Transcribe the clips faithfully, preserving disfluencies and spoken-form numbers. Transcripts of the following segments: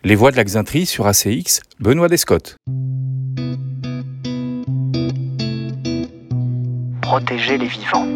Les voix de la Xainterie sur A C X, Benoît Descottes. Protéger les vivants.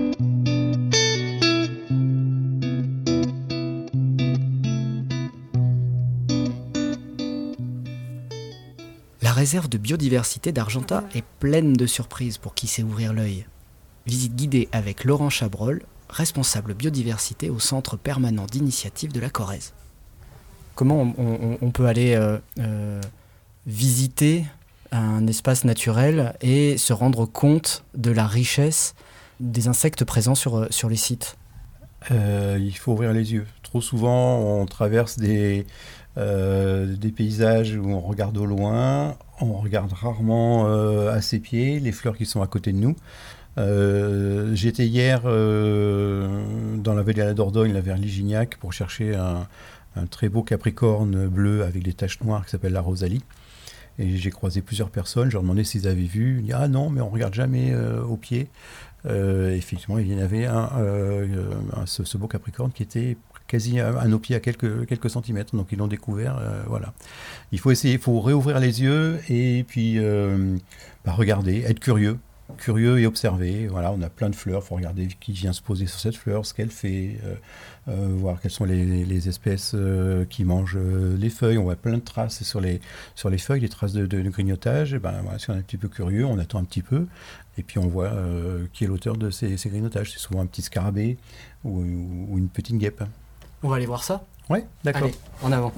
La réserve de biodiversité d'Argentat est pleine de surprises pour qui sait ouvrir l'œil. Visite guidée avec Laurent Chabrol, responsable biodiversité au Centre permanent d'initiative de la Corrèze. Comment on, on, on peut aller euh, euh, visiter un espace naturel et se rendre compte de la richesse des insectes présents sur, sur les sites ? euh, Il faut ouvrir les yeux. Trop souvent, on traverse des, euh, des paysages où on regarde au loin, on regarde rarement euh, à ses pieds les fleurs qui sont à côté de nous. Euh, j'étais hier euh, dans la vallée de la Dordogne, vers Ligignac, pour chercher un, un très beau capricorne bleu avec des taches noires qui s'appelle la rosalie. Et j'ai croisé plusieurs personnes, je leur demandais s'ils avaient vu. Ils disaient, ah non, mais on ne regarde jamais euh, au pied. Euh, effectivement, il y en avait un, euh, un ce, ce beau capricorne qui était quasi à, à nos pieds, à quelques, quelques centimètres. Donc ils l'ont découvert. Euh, voilà. Il faut essayer, il faut réouvrir les yeux et puis euh, bah, regarder, être curieux. Curieux et observer. Voilà, on a plein de fleurs, il faut regarder qui vient se poser sur cette fleur, ce qu'elle fait, euh, euh, voir quelles sont les, les espèces euh, qui mangent euh, les feuilles. On voit plein de traces sur les, sur les feuilles, des traces de, de, de grignotage. Et ben, voilà, si on est un petit peu curieux, on attend un petit peu et puis on voit euh, qui est l'auteur de ces, ces grignotages. C'est souvent un petit scarabée ou, ou, ou une petite guêpe. On va aller voir ça ? Oui, d'accord. Allez, en avant.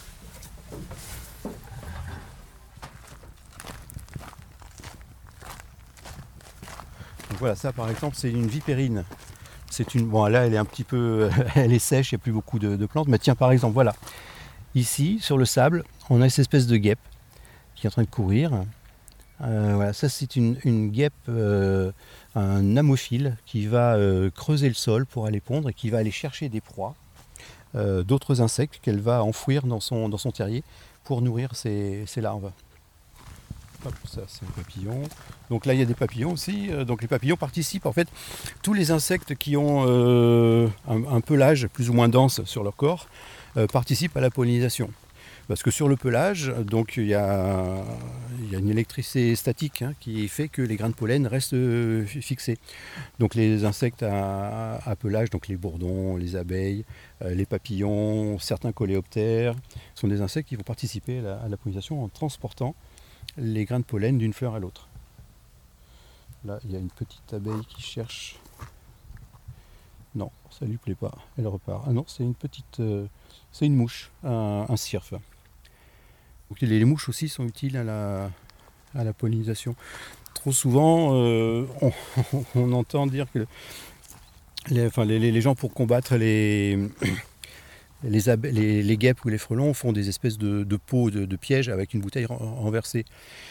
Donc voilà, ça par exemple, c'est une vipérine. C'est une, bon, là, elle est un petit peu, elle est sèche, il n'y a plus beaucoup de, de plantes. Mais tiens, par exemple, voilà, ici, sur le sable, on a cette espèce de guêpe qui est en train de courir. Euh, voilà, ça, c'est une, une guêpe, euh, un amophile qui va euh, creuser le sol pour aller pondre et qui va aller chercher des proies, euh, d'autres insectes qu'elle va enfouir dans son, dans son terrier pour nourrir ses, ses larves. Hop, ça c'est un papillon. Donc là il y a des papillons aussi. Donc les papillons participent en fait. Tous les insectes qui ont euh, un, un pelage plus ou moins dense sur leur corps euh, participent à la pollinisation. Parce que sur le pelage, donc il y a, il y a une électricité statique hein, qui fait que les grains de pollen restent euh, fixés. Donc les insectes à, à pelage, donc les bourdons, les abeilles, euh, les papillons, certains coléoptères, sont des insectes qui vont participer à la, à la pollinisation en transportant les grains de pollen d'une fleur à l'autre. Là, il y a une petite abeille qui cherche. Non, ça lui plaît pas. Elle repart. Ah non, c'est une petite, euh, c'est une mouche, un, un cirfe. Donc les, les mouches aussi sont utiles à la, à la pollinisation. Trop souvent, euh, on, on entend dire que les, enfin, les, les gens pour combattre les Les, ab- les, les guêpes ou les frelons font des espèces de, de pots de, de pièges avec une bouteille renversée.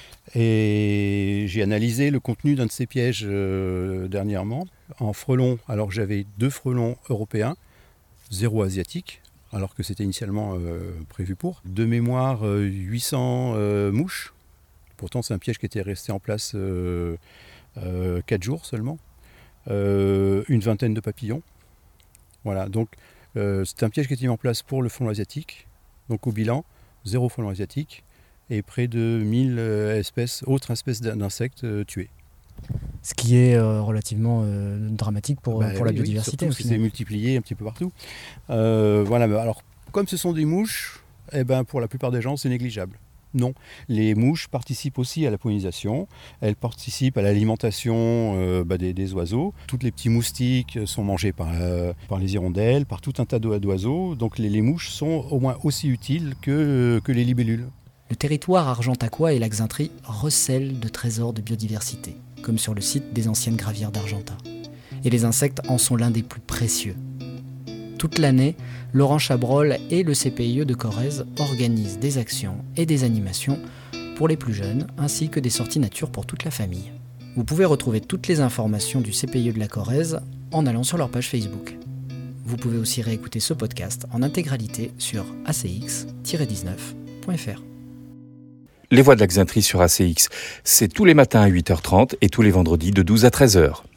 Et j'ai analysé le contenu d'un de ces pièges euh, dernièrement. En frelons, alors j'avais deux frelons européens, zéro asiatique, alors que c'était initialement euh, prévu pour. De mémoire, euh, huit cents euh, mouches. Pourtant, c'est un piège qui était resté en place euh, euh, quatre jours seulement. Euh, une vingtaine de papillons. Voilà, donc Euh, c'est un piège qui est mis en place pour le frelon asiatique. Donc au bilan, zéro frelon asiatique et près de mille euh, espèces, autres espèces d'insectes euh, tuées. Ce qui est euh, relativement euh, dramatique pour, bah, pour la oui, biodiversité. Oui, surtout si c'est multiplié un petit peu partout. Euh, voilà, alors comme ce sont des mouches, eh ben, pour la plupart des gens c'est négligeable. Non, les mouches participent aussi à la pollinisation, elles participent à l'alimentation euh, bah, des, des oiseaux. Tous les petits moustiques sont mangés par, euh, par les hirondelles, par tout un tas d'oiseaux. Donc les, les mouches sont au moins aussi utiles que, que les libellules. Le territoire argentacois et la Xainterie recèlent de trésors de biodiversité, comme sur le site des anciennes gravières d'Argentat. Et les insectes en sont l'un des plus précieux. Toute l'année, Laurent Chabrol et le C P I E de Corrèze organisent des actions et des animations pour les plus jeunes, ainsi que des sorties nature pour toute la famille. Vous pouvez retrouver toutes les informations du C P I E de la Corrèze en allant sur leur page Facebook. Vous pouvez aussi réécouter ce podcast en intégralité sur a c x tiret dix-neuf point f r. Les voix de la Xainterie sur A C X, c'est tous les matins à huit heures trente et tous les vendredis de douze à treize heures.